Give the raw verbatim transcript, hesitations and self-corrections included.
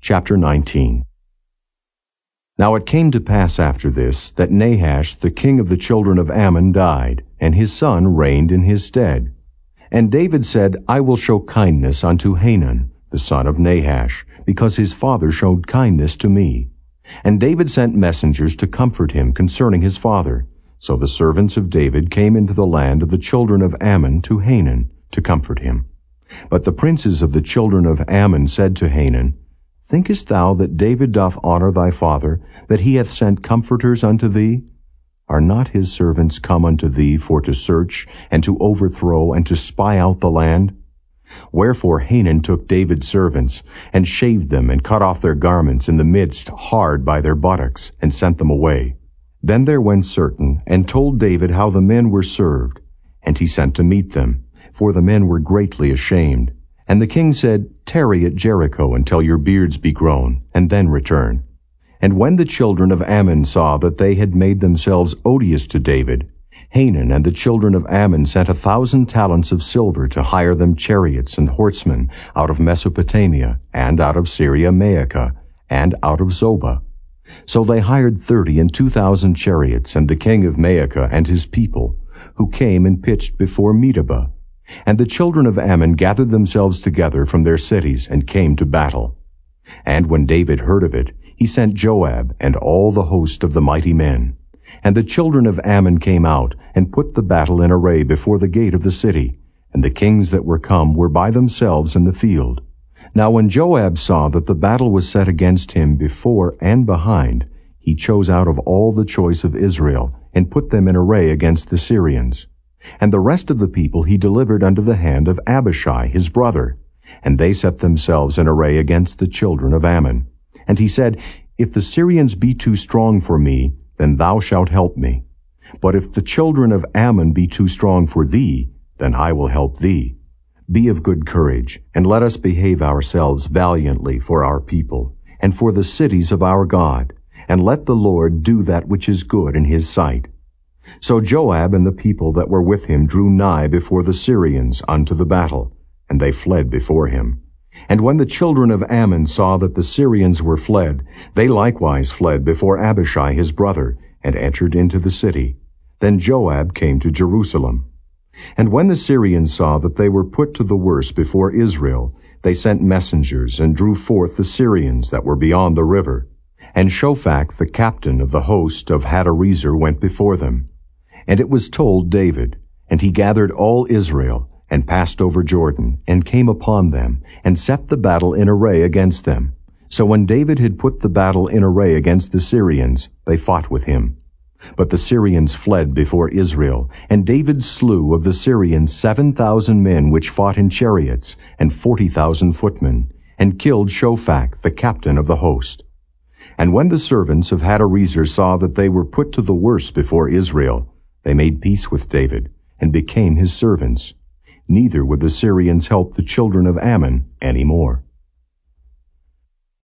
Chapter nineteen. Now it came to pass after this, that Nahash the king of the children of Ammon died, and his son reigned in his stead. And David said, I will show kindness unto Hanun, the son of Nahash, because his father showed kindness to me. And David sent messengers to comfort him concerning his father. So the servants of David came into the land of the children of Ammon to Hanun, to comfort him. But the princes of the children of Ammon said to Hanun, Thinkest thou that David doth honor thy father, that he hath sent comforters unto thee? Are not his servants come unto thee for to search, and to overthrow, and to spy out the land? Wherefore Hanun took David's servants, and shaved them, and cut off their garments in the midst hard by their buttocks, and sent them away. Then there went certain, and told David how the men were served. And he sent to meet them, for the men were greatly ashamed. And the king said, Tarry at Jericho until your beards be grown, and then return. And when the children of Ammon saw that they had made themselves odious to David, Hanun and the children of Ammon sent a thousand talents of silver to hire them chariots and horsemen out of Mesopotamia, and out of Syria Maacah, and out of Zobah. So they hired thirty and two thousand chariots, and the king of Maacah and his people, who came and pitched before Medeba. And the children of Ammon gathered themselves together from their cities, and came to battle. And when David heard of it, he sent Joab and all the host of the mighty men. And the children of Ammon came out, and put the battle in array before the gate of the city, and the kings that were come were by themselves in the field. Now when Joab saw that the battle was set against him before and behind, he chose out of all the choice of Israel, and put them in array against the Syrians. And the rest of the people he delivered unto the hand of Abishai his brother, and they set themselves in array against the children of Ammon. And he said, If the Syrians be too strong for me, then thou shalt help me. But if the children of Ammon be too strong for thee, then I will help thee. Be of good courage, and let us behave ourselves valiantly for our people, and for the cities of our God, and let the Lord do that which is good in his sight. So Joab and the people that were with him drew nigh before the Syrians unto the battle, and they fled before him. And when the children of Ammon saw that the Syrians were fled, they likewise fled before Abishai his brother, and entered into the city. Then Joab came to Jerusalem. And when the Syrians saw that they were put to the worse before Israel, they sent messengers, and drew forth the Syrians that were beyond the river. And Shophach the captain of the host of Hadarezer went before them. And it was told David, and he gathered all Israel, and passed over Jordan, and came upon them, and set the battle in array against them. So when David had put the battle in array against the Syrians, they fought with him. But the Syrians fled before Israel, and David slew of the Syrians seven thousand men which fought in chariots, and forty thousand footmen, and killed Shophach the captain of the host. And when the servants of Hadarezer saw that they were put to the worse before Israel, they made peace with David, and became his servants. Neither would the Syrians help the children of Ammon any more.